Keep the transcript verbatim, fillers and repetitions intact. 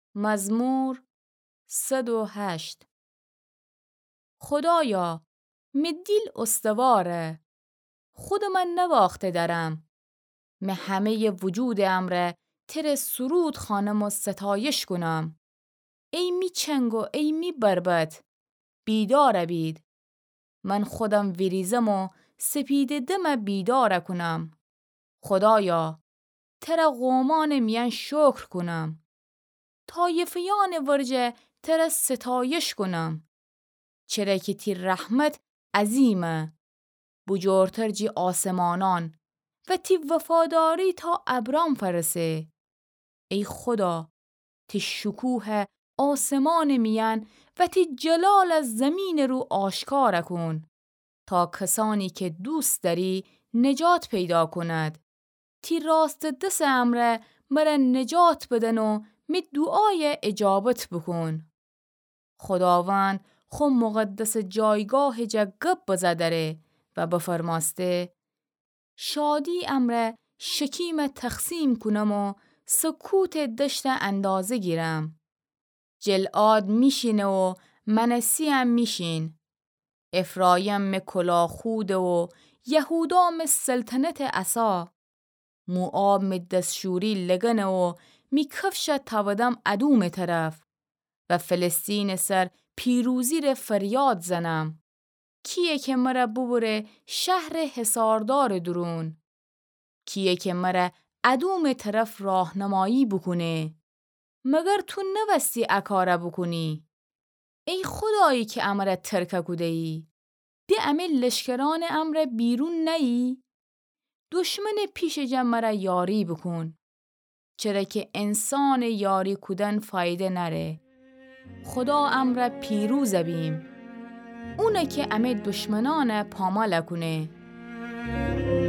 مزمور صد و هشت. خدایا مدیل استواره، خود من نواخته درم. من همه وجود امره تر سرود خانم و ستایش کنم. ای می چنگ و ای می بربت، بیدار بید. من خودم وریزم و سپید دم بیدار کنم. خدایا تر قومان میان شکر کنم. طایفیان ورجه تر ستایش کنم. چرا که تی رحمت عظیمه، بجورتر جی آسمانان و تی وفاداری تا ابرام فرسه. ای خدا تی شکوه آسمان میان و تی جلال از زمین رو آشکار کن، تا کسانی که دوست داری نجات پیدا کند. تی راست دست امره مره نجات بدن و می دعای اجابت بکن. خداوند خو مقدس جایگاه جگب بزدره و بفرماسته شادی امره شکیم تقسیم کنم و سکوت دشت اندازه گیرم. جلعاد میشینه و منسی هم میشین. افرایم مکلا خود و یهودا می سلطنت عصا. موآب می دستشوری لگنه و می کفش تودم عدوم طرف. و فلسطین سر پیروزی ر فریاد زنم. کیه که مرا ببره شهر حصاردار درون؟ کیه که مرا عدوم طرف راهنمایی بکنه؟ مگر تو نوستی اکاره بکنی؟ ای خدایی که امر ترک کده ای، دی امی لشکران امر بیرون نی؟ دشمن پیش جمع را یاری بکن، چرا که انسان یاری کدن فایده نره. خدا امر پیروز بیم، اونه که امی دشمنان پامال کنه.